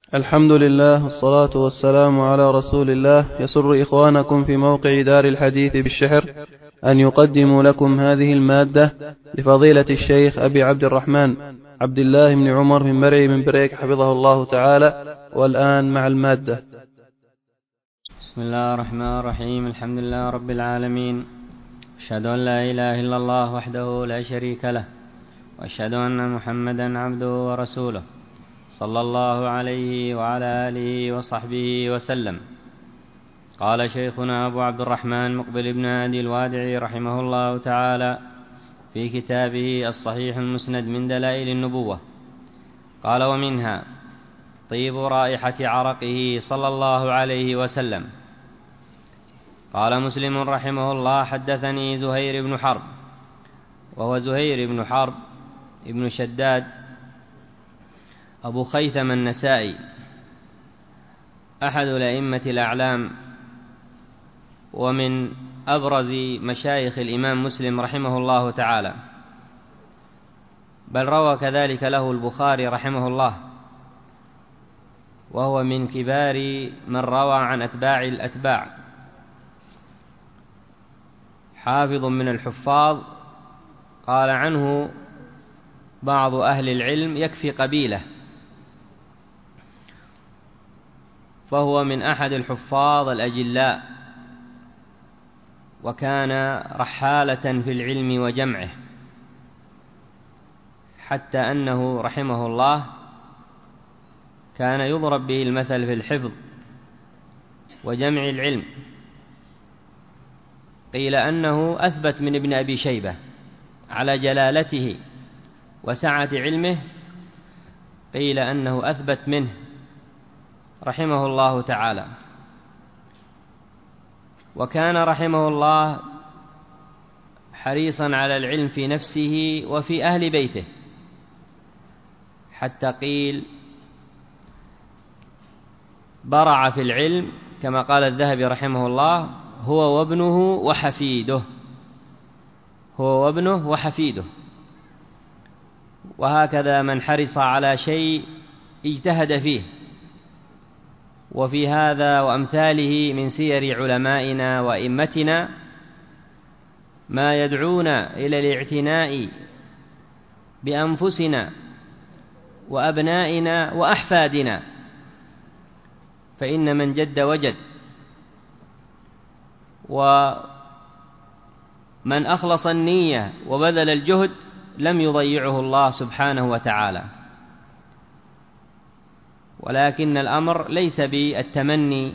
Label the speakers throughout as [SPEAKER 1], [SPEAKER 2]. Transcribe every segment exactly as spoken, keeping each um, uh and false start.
[SPEAKER 1] الحمد لله والصلاة والسلام على رسول الله. يسر إخوانكم في موقع دار الحديث بالشحر أن يقدموا لكم هذه المادة لفضيلة الشيخ أبي عبد الرحمن عبد الله بن عمر من مرعي من بريك حفظه الله تعالى. والآن مع المادة.
[SPEAKER 2] بسم الله الرحمن الرحيم. الحمد لله رب العالمين، أشهد أن لا إله إلا الله وحده لا شريك له، وأشهد أن محمدا عبده ورسوله، صلى الله عليه وعلى آله وصحبه وسلم. قال شيخنا أبو عبد الرحمن مقبل بن هادي الوادعي رحمه الله تعالى في كتابه الصحيح المسند من دلائل النبوة، قال: ومنها طيب رائحة عرقه صلى الله عليه وسلم. قال مسلم رحمه الله: حدثني زهير بن حرب، وهو زهير بن حرب ابن شداد أبو خيثم النسائي، أحد الأئمة الأعلام ومن أبرز مشايخ الإمام مسلم رحمه الله تعالى، بل روى كذلك له البخاري رحمه الله، وهو من كبار من روى عن أتباع الأتباع، حافظ من الحفاظ. قال عنه بعض أهل العلم: يكفي قبيلة. فهو من أحد الحفاظ الأجلاء، وكان رحالة في العلم وجمعه، حتى أنه رحمه الله كان يضرب به المثل في الحفظ وجمع العلم. قيل أنه أثبت من ابن أبي شيبة على جلالته وسعة علمه، قيل أنه أثبت منه رحمه الله تعالى. وكان رحمه الله حريصا على العلم في نفسه وفي أهل بيته، حتى قيل برع في العلم كما قال الذهبي رحمه الله: هو وابنه وحفيده، هو وابنه وحفيده. وهكذا من حرص على شيء اجتهد فيه. وفي هذا وأمثاله من سير علمائنا وأئمتنا ما يدعونا إلى الاعتناء بأنفسنا وأبنائنا وأحفادنا، فإن من جد وجد، ومن أخلص النية وبذل الجهد لم يضيعه الله سبحانه وتعالى. ولكن الأمر ليس بالتمني،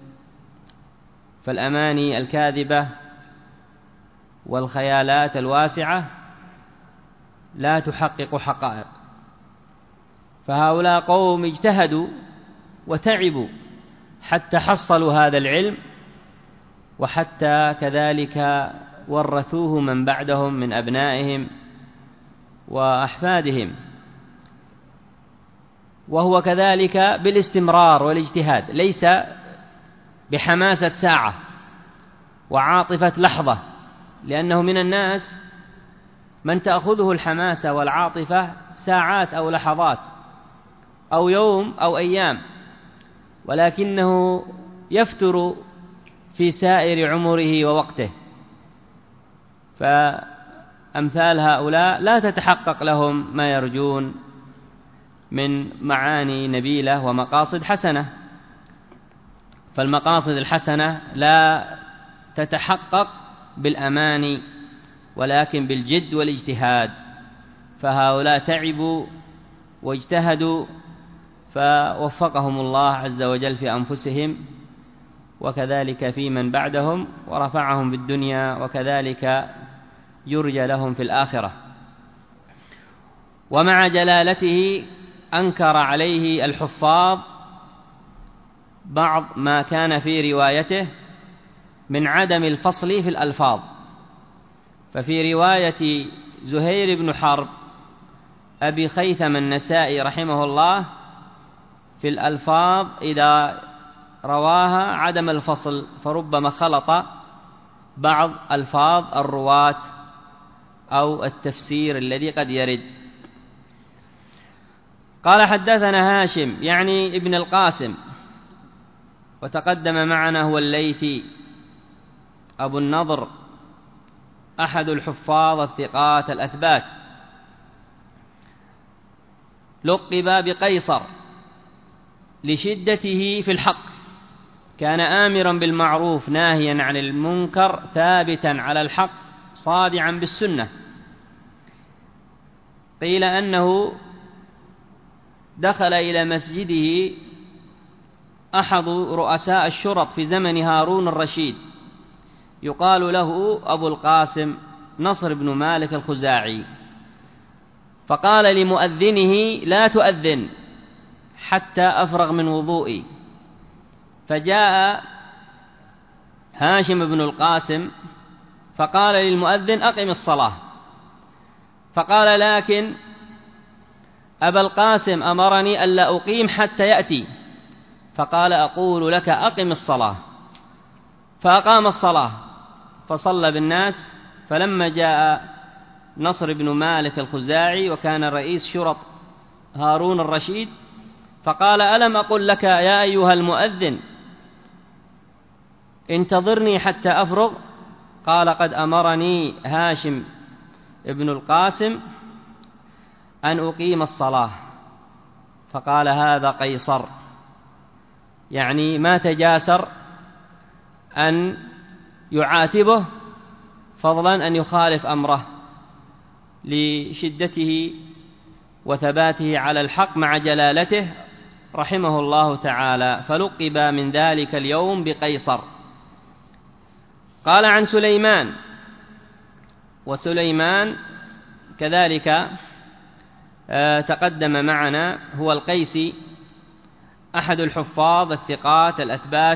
[SPEAKER 2] فالأماني الكاذبة والخيالات الواسعة لا تحقق حقائق. فهؤلاء قوم اجتهدوا وتعبوا حتى حصلوا هذا العلم، وحتى كذلك ورثوه من بعدهم من أبنائهم وأحفادهم. وهو كذلك بالاستمرار والاجتهاد، ليس بحماسة ساعة وعاطفة لحظة، لأنه من الناس من تأخذه الحماسة والعاطفة ساعات أو لحظات أو يوم أو أيام، ولكنه يفتر في سائر عمره ووقته. فأمثال هؤلاء لا تتحقق لهم ما يرجون من معاني نبيلة ومقاصد حسنة. فالمقاصد الحسنة لا تتحقق بالأماني ولكن بالجد والاجتهاد. فهؤلاء تعبوا واجتهدوا فوفقهم الله عز وجل في أنفسهم، وكذلك في من بعدهم، ورفعهم بالدنيا، وكذلك يرجى لهم في الآخرة. ومع جلالته أنكر عليه الحفاظ بعض ما كان في روايته من عدم الفصل في الألفاظ. ففي رواية زهير بن حرب أبي خيثم النسائي رحمه الله في الألفاظ إذا رواها عدم الفصل، فربما خلط بعض ألفاظ الرواة أو التفسير الذي قد يرد. قال حدثنا هاشم يعني ابن القاسم، وتقدم معنا هو الليثي أبو النضر أحد الحفاظ الثقات الأثبات، لقب بقيصر لشدته في الحق، كان آمرا بالمعروف ناهيا عن المنكر ثابتا على الحق صادعا بالسنة. قيل أنه دخل إلى مسجده أحد رؤساء الشرط في زمن هارون الرشيد يقال له أبو القاسم نصر بن مالك الخزاعي، فقال لمؤذنه: لا تؤذن حتى أفرغ من وضوئي. فجاء هاشم بن القاسم فقال للمؤذن: أقم الصلاة. فقال: لكن أبا القاسم أمرني ألا أقيم حتى يأتي. فقال: أقول لك أقم الصلاة. فأقام الصلاة فصلى بالناس. فلما جاء نصر بن مالك الخزاعي وكان رئيس شرط هارون الرشيد فقال: ألم أقل لك يا أيها المؤذن انتظرني حتى أفرغ؟ قال: قد أمرني هاشم ابن القاسم أن أقيم الصلاة. فقال: هذا قيصر، يعني ما تجاسر أن يعاتبه فضلا أن يخالف أمره لشدته وثباته على الحق مع جلالته رحمه الله تعالى، فلقب من ذلك اليوم بقيصر. قال عن سليمان، وسليمان كذلك تقدم معنا هو القيسي أحد الحفاظ الثقات الأثبات،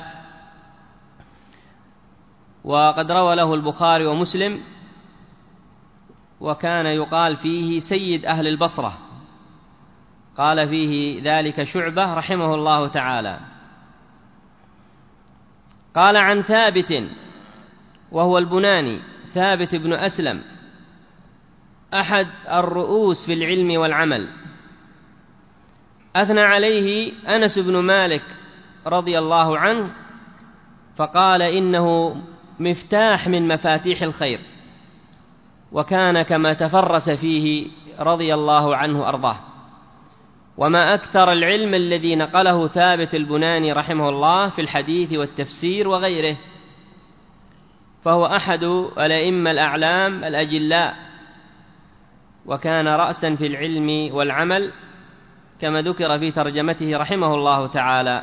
[SPEAKER 2] وقد روى له البخاري ومسلم، وكان يقال فيه سيد أهل البصرة، قال فيه ذلك شعبة رحمه الله تعالى. قال عن ثابت وهو البناني ثابت بن أسلم أحد الرؤوس في العلم والعمل، أثنى عليه أنس بن مالك رضي الله عنه فقال: إنه مفتاح من مفاتيح الخير، وكان كما تفرس فيه رضي الله عنه أرضاه. وما أكثر العلم الذي نقله ثابت البناني رحمه الله في الحديث والتفسير وغيره، فهو أحد الأئمة الأعلام الأجلاء، وكان رأسا في العلم والعمل كما ذكر في ترجمته رحمه الله تعالى.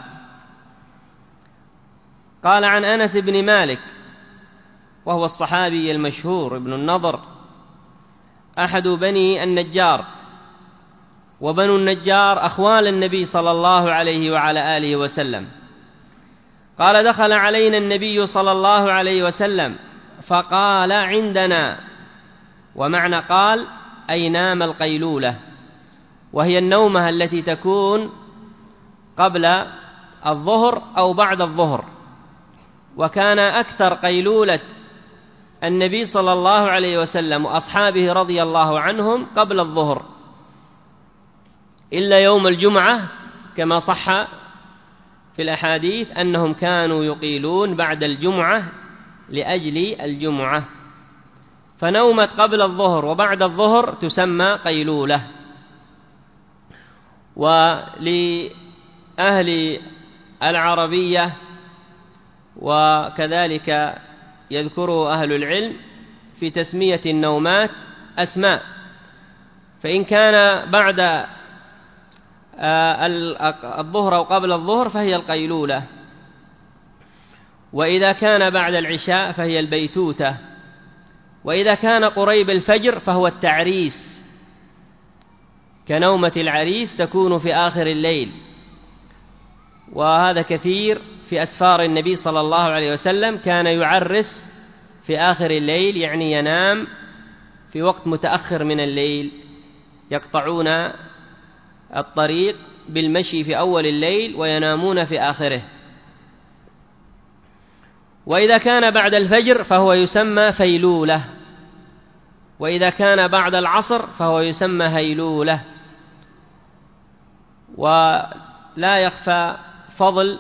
[SPEAKER 2] قال عن أنس بن مالك وهو الصحابي المشهور ابن النضر أحد بني النجار، وبنو النجار أخوال النبي صلى الله عليه وعلى آله وسلم. قال: دخل علينا النبي صلى الله عليه وسلم فقال: عندنا. ومعنى قال أي نام القيلولة، وهي النومة التي تكون قبل الظهر أو بعد الظهر، وكان أكثر قيلولة النبي صلى الله عليه وسلم وأصحابه رضي الله عنهم قبل الظهر، إلا يوم الجمعة كما صح في الأحاديث أنهم كانوا يقيلون بعد الجمعة لأجل الجمعة، فنومة قبل الظهر وبعد الظهر تسمى قيلولة. ولأهل العربية وكذلك يذكره أهل العلم في تسمية النومات أسماء، فإن كان بعد الظهر أو قبل الظهر فهي القيلولة، وإذا كان بعد العشاء فهي البيتوتة، وإذا كان قريب الفجر فهو التعريس، كنومة العريس تكون في آخر الليل، وهذا كثير في أسفار النبي صلى الله عليه وسلم، كان يعرس في آخر الليل، يعني ينام في وقت متأخر من الليل، يقطعون الطريق بالمشي في أول الليل وينامون في آخره. وإذا كان بعد الفجر فهو يسمى فيلولة، وإذا كان بعد العصر فهو يسمى هيلولة.
[SPEAKER 3] ولا يخفى فضل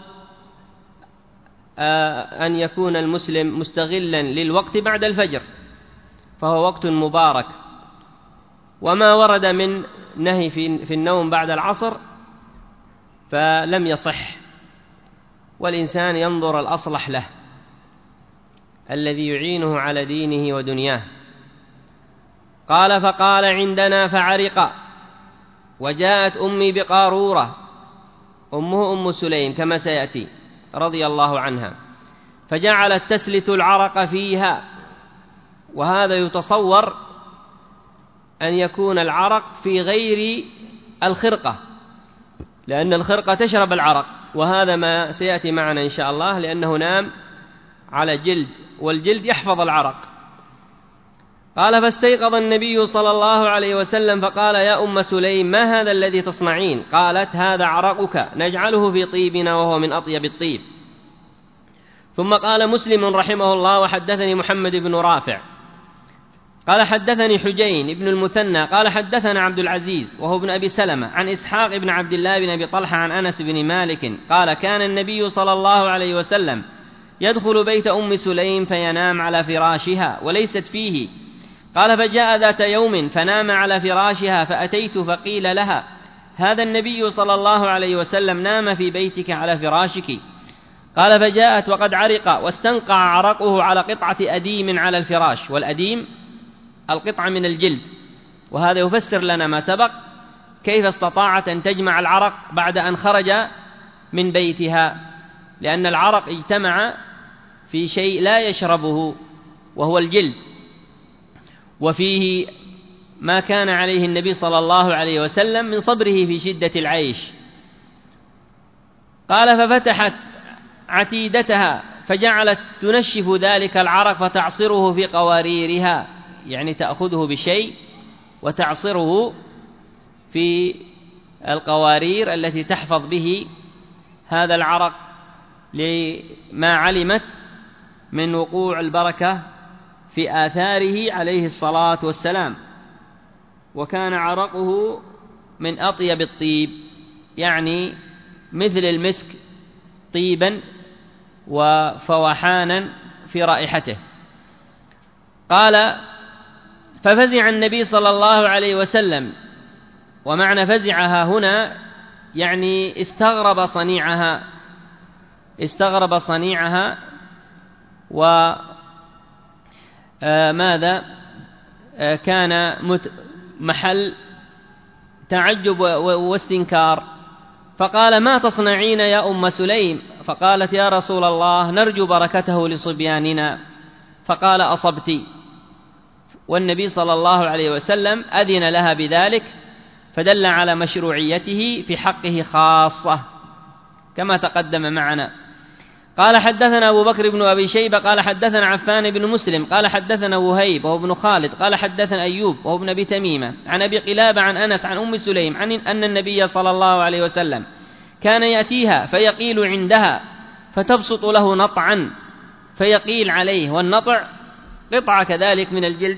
[SPEAKER 3] أن يكون المسلم مستغلا للوقت بعد الفجر، فهو وقت مبارك. وما ورد من نهي في النوم بعد العصر فلم يصح، والإنسان ينظر الأصلح له الذي يعينه على دينه ودنياه. قال: فقال عندنا فعرق، وجاءت أمي بقارورة، أمه أم سليم كما سيأتي رضي الله عنها، فجعلت تسلت العرق فيها. وهذا يتصور أن يكون العرق في غير الخرقة، لأن الخرقة تشرب العرق، وهذا ما سيأتي معنا إن شاء الله، لأنه نام على جلد، والجلد يحفظ العرق. قال: فاستيقظ النبي صلى الله عليه وسلم فقال: يا أم سليم، ما هذا الذي تصنعين؟ قالت: هذا عرقك نجعله في طيبنا، وهو من أطيب الطيب. ثم قال مسلم رحمه الله: وحدثني محمد بن رافع قال حدثني حجين بن المثنى قال حدثنا عبد العزيز وهو ابن أبي سلمة عن إسحاق بن عبد الله بن أبي طلحة عن أنس بن مالك قال: كان النبي صلى الله عليه وسلم يدخل بيت أم سليم فينام على فراشها وليست فيه. قال: فجاء ذات يوم فنام على فراشها، فأتيت فقيل لها: هذا النبي صلى الله عليه وسلم نام في بيتك على فراشك. قال: فجاءت وقد عرق واستنقع عرقه على قطعة أديم على الفراش، والأديم القطعة من الجلد. وهذا يفسر لنا ما سبق، كيف استطاعت أن تجمع العرق بعد أن خرج من بيتها، لأن العرق اجتمع في شيء لا يشربه وهو الجلد، وفيه ما كان عليه النبي صلى الله عليه وسلم من صبره في شدة العيش. قال: ففتحت عتيدتها فجعلت تنشف ذلك العرق فتعصره في قواريرها، يعني تأخذه بشيء وتعصره في القوارير التي تحفظ به هذا العرق، لما علمت من وقوع البركة في آثاره عليه الصلاة والسلام. وكان عرقه من أطيب الطيب، يعني مثل المسك طيبا وفوحانا في رائحته. قال: ففزع النبي صلى الله عليه وسلم، ومعنى فزعها هنا يعني استغرب صنيعها استغرب صنيعها وماذا كان محل تعجب واستنكار. فقال: ما تصنعين يا أم سليم؟ فقالت: يا رسول الله، نرجو بركته لصبياننا. فقال: أصبت. والنبي صلى الله عليه وسلم أذن لها بذلك، فدل على مشروعيته في حقه خاصة كما تقدم معنا. قال: حدثنا أبو بكر بن أبي شيبة قال حدثنا عفان بن مسلم قال حدثنا وهيب وهو ابن خالد قال حدثنا أيوب وهو ابن أبي تميمة عن أبي قلابة عن أنس عن أم سليم عن أن النبي صلى الله عليه وسلم كان يأتيها فيقيل عندها فتبسط له نطعا فيقيل عليه، والنطع قطعة كذلك من الجلد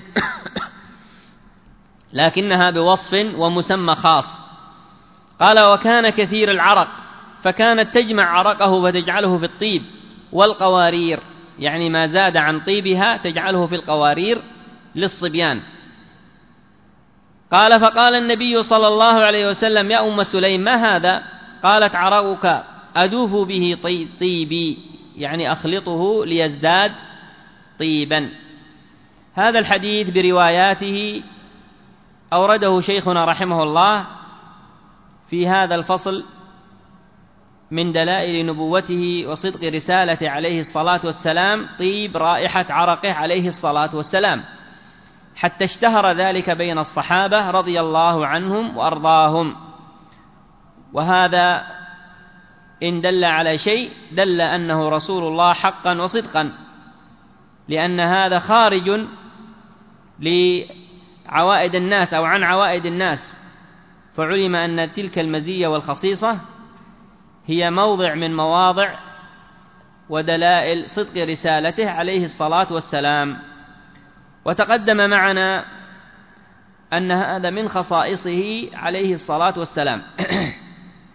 [SPEAKER 3] لكنها بوصف ومسمى خاص. قال: وكان كثير العرق، فكانت تجمع عرقه فتجعله في الطيب والقوارير، يعني ما زاد عن طيبها تجعله في القوارير للصبيان. قال: فقال النبي صلى الله عليه وسلم: يا أم سليم، ما هذا؟ قالت: عرقك أدوف به طيبي، يعني أخلطه ليزداد طيبا. هذا الحديث برواياته أورده شيخنا رحمه الله في هذا الفصل من دلائل نبوته وصدق رسالته عليه الصلاة والسلام طيب رائحة عرقه عليه الصلاة والسلام، حتى اشتهر ذلك بين الصحابة رضي الله عنهم وأرضاهم. وهذا إن دل على شيء دل أنه رسول الله حقا وصدقا، لأن هذا خارج لعوائد الناس أو عن عوائد الناس، فعلم أن تلك المزية والخصيصة هي موضع من مواضع ودلائل صدق رسالته عليه الصلاة والسلام. وتقدم معنا أن هذا من خصائصه عليه الصلاة والسلام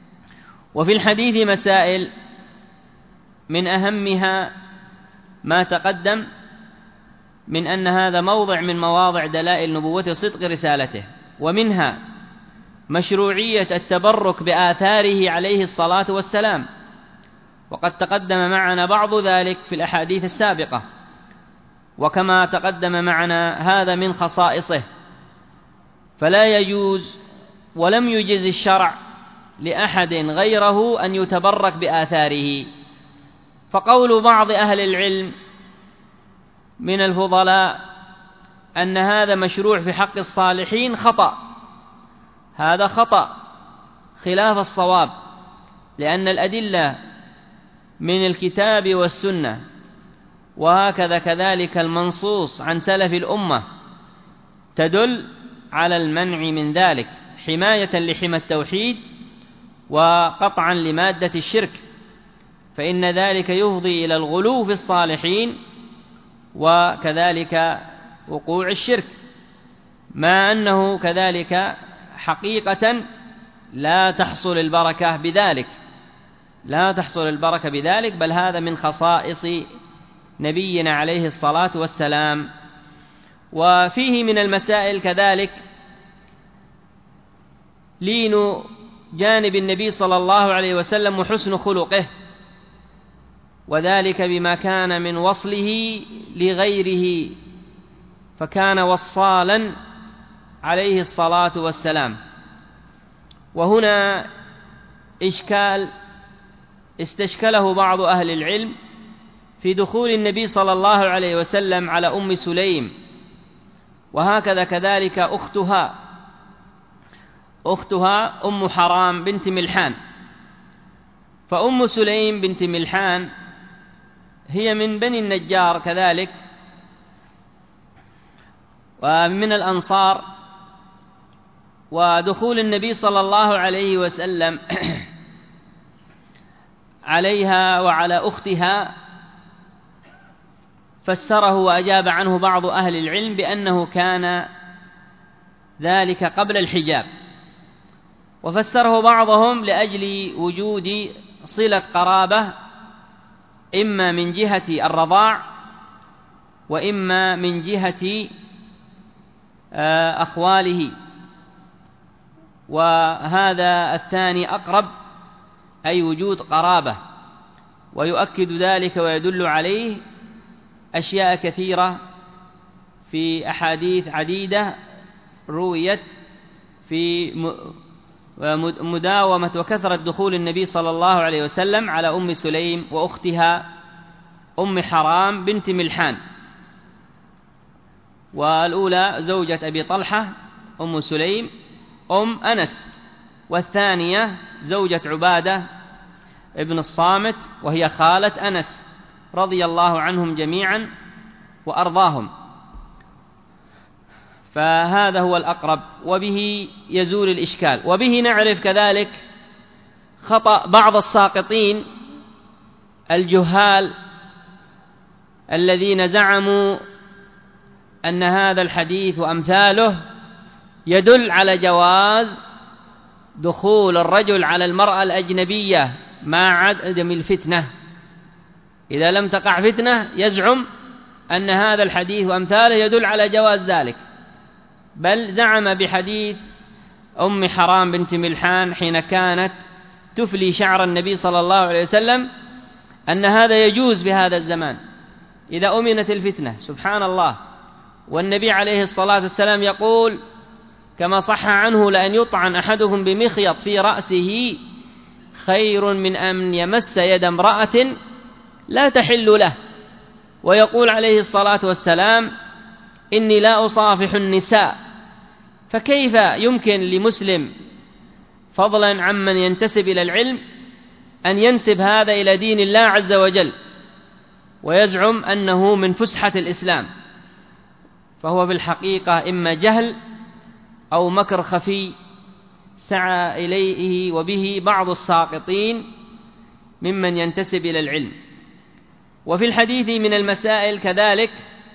[SPEAKER 3] وفي الحديث مسائل من أهمها ما تقدم من أن هذا موضع من مواضع دلائل نبوته وصدق رسالته، ومنها مشروعية التبرك بآثاره عليه الصلاة والسلام، وقد تقدم معنا بعض ذلك في الأحاديث السابقة، وكما تقدم معنا هذا من خصائصه، فلا يجوز ولم يجز الشرع لأحد غيره أن يتبرك بآثاره. فقول بعض أهل العلم من الفضلاء أن هذا مشروع في حق الصالحين خطأ، هذا خطأ خلاف الصواب، لأن الأدلة من الكتاب والسنة وهكذا كذلك المنصوص عن سلف الأمة تدل على المنع من ذلك، حماية لحمى التوحيد وقطعا لمادة الشرك، فإن ذلك يفضي إلى الغلو في الصالحين وكذلك وقوع الشرك، ما أنه كذلك حقيقة لا تحصل البركة بذلك، لا تحصل البركة بذلك، بل هذا من خصائص نبينا عليه الصلاة والسلام. وفيه من المسائل كذلك لين جانب النبي صلى الله عليه وسلم وحسن خلقه، وذلك بما كان من وصله لغيره، فكان وصالا عليه الصلاة والسلام. وهنا إشكال استشكله بعض أهل العلم في دخول النبي صلى الله عليه وسلم على أم سليم، وهكذا كذلك أختها أختها أم حرام بنت ملحان. فأم سليم بنت ملحان هي من بني النجار كذلك ومن الأنصار، ودخول النبي صلى الله عليه وسلم عليها وعلى أختها فسره وأجاب عنه بعض أهل العلم بأنه كان ذلك قبل الحجاب، وفسره بعضهم لأجل وجود صلة قرابة إما من جهة الرضاع وإما من جهة أخواله، وهذا الثاني أقرب، أي وجود قرابة، ويؤكد ذلك ويدل عليه أشياء كثيرة في أحاديث عديدة رويت في مداومة وكثرة دخول النبي صلى الله عليه وسلم على أم سليم وأختها أم حرام بنت ملحان، والأولى زوجة أبي طلحة أم سليم أم أنس، والثانية زوجة عبادة ابن الصامت وهي خالة أنس رضي الله عنهم جميعا وأرضاهم. فهذا هو الأقرب، وبه يزول الإشكال. وبه نعرف كذلك خطأ بعض الساقطين الجهال الذين زعموا أن هذا الحديث وأمثاله يدل على جواز دخول الرجل على المرأة الأجنبية مع عدم الفتنة، إذا لم تقع فتنة يزعم أن هذا الحديث وأمثاله يدل على جواز ذلك، بل زعم بحديث أم حرام بنت ملحان حين كانت تفلي شعر النبي صلى الله عليه وسلم أن هذا يجوز بهذا الزمان إذا أمنت الفتنة. سبحان الله، والنبي عليه الصلاة والسلام يقول كما صح عنه: لأن يطعن أحدكم بمخيط في رأسه خير من أن يمس يد امرأة لا تحل له. ويقول عليه الصلاة والسلام: إني لا أصافح النساء. فكيف يمكن لمسلم فضلا عمن ينتسب إلى العلم أن ينسب هذا إلى دين الله عز وجل ويزعم أنه من فسحة الإسلام؟ فهو في الحقيقة إما جهل أو مكر خفي سعى إليه وبه بعض الساقطين ممن ينتسب إلى العلم. وفي الحديث من المسائل كذلك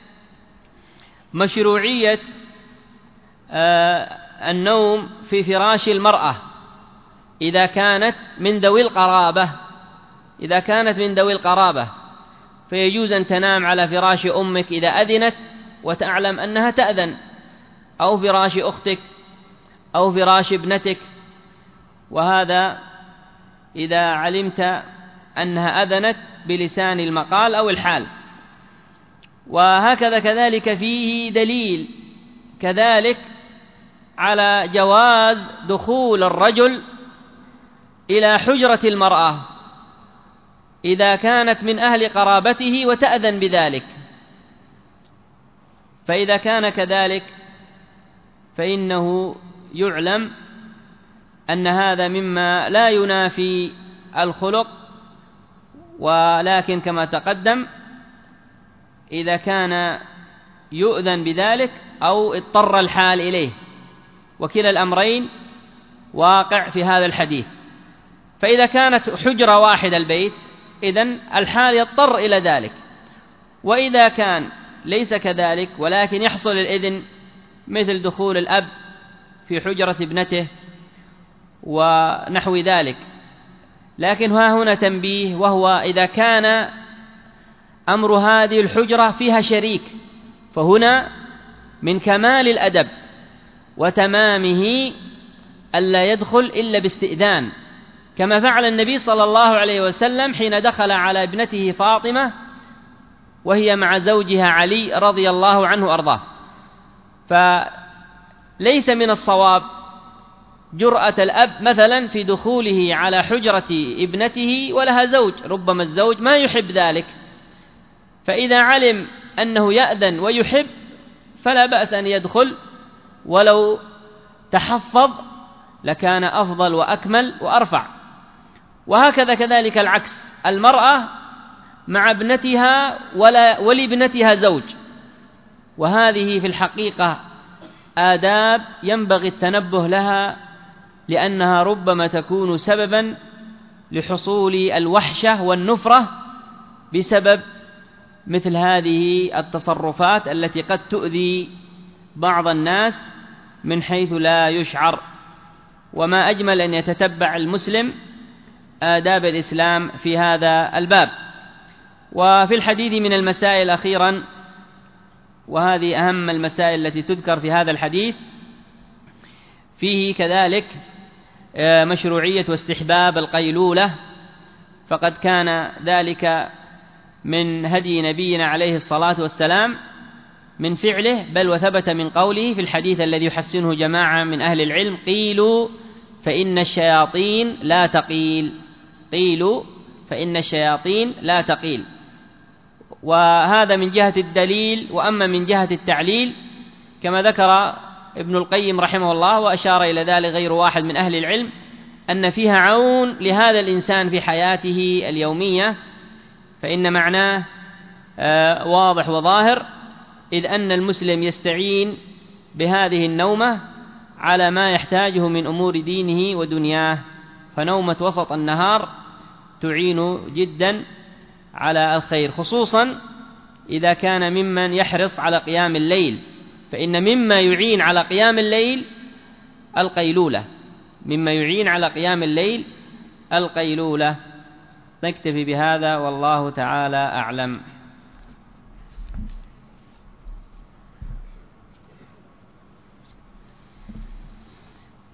[SPEAKER 3] مشروعية النوم في فراش المرأة، إذا كانت من ذوي القرابة إذا كانت من ذوي القرابة فيجوز أن تنام على فراش أمك إذا أذنت وتعلم أنها تأذن، أو فراش أختك أو فراش ابنتك، وهذا إذا علمت أنها أذنت بلسان المقال أو الحال. وهكذا كذلك فيه دليل كذلك على جواز دخول الرجل إلى حجرة المرأة إذا كانت من أهل قرابته وتأذن بذلك. فإذا كان كذلك فإنه يعلم أن هذا مما لا ينافي الخلق، ولكن كما تقدم إذا كان يؤذن بذلك أو اضطر الحال إليه، وكلا الأمرين واقع في هذا الحديث. فإذا كانت حجرة واحدة البيت إذن الحال يضطر إلى ذلك، وإذا كان ليس كذلك ولكن يحصل الإذن مثل دخول الأب في حجرة ابنته ونحو ذلك. لكن ها هنا تنبيه، وهو إذا كان أمر هذه الحجرة فيها شريك، فهنا من كمال الأدب وتمامه ألا يدخل إلا باستئذان، كما فعل النبي صلى الله عليه وسلم حين دخل على ابنته فاطمة وهي مع زوجها علي رضي الله عنه وأرضاه. فليس من الصواب جرأة الأب مثلا في دخوله على حجرة ابنته ولها زوج، ربما الزوج ما يحب ذلك، فإذا علم أنه يأذن ويحب فلا بأس أن يدخل، ولو تحفظ لكان أفضل وأكمل وأرفع. وهكذا كذلك العكس، المرأة مع ابنتها ولا ولابنتها زوج، وهذه في الحقيقة آداب ينبغي التنبه لها، لأنها ربما تكون سببا لحصول الوحشة والنفرة بسبب مثل هذه التصرفات التي قد تؤذي بعض الناس من حيث لا يشعر. وما أجمل أن يتتبع المسلم آداب الإسلام في هذا الباب. وفي الحديث من المسائل أخيرا، وهذه أهم المسائل التي تذكر في هذا الحديث، فيه كذلك مشروعية واستحباب القيلولة، فقد كان ذلك من هدي نبينا عليه الصلاة والسلام من فعله، بل وثبت من قوله في الحديث الذي يحسنه جماعة من أهل العلم: قيلوا فإن الشياطين لا تقيل، قيلوا فإن الشياطين لا تقيل. وهذا من جهة الدليل. وأما من جهة التعليل كما ذكر ابن القيم رحمه الله وأشار إلى ذلك غير واحد من أهل العلم، أن فيها عون لهذا الإنسان في حياته اليومية، فإن معناه واضح وظاهر، إذ أن المسلم يستعين بهذه النومة على ما يحتاجه من أمور دينه ودنياه، فنومة وسط النهار تعين جدا على الخير، خصوصا إذا كان ممن يحرص على قيام الليل، فإن مما يعين على قيام الليل القيلولة، مما يعين على قيام الليل القيلولة. نكتفي بهذا والله تعالى أعلم.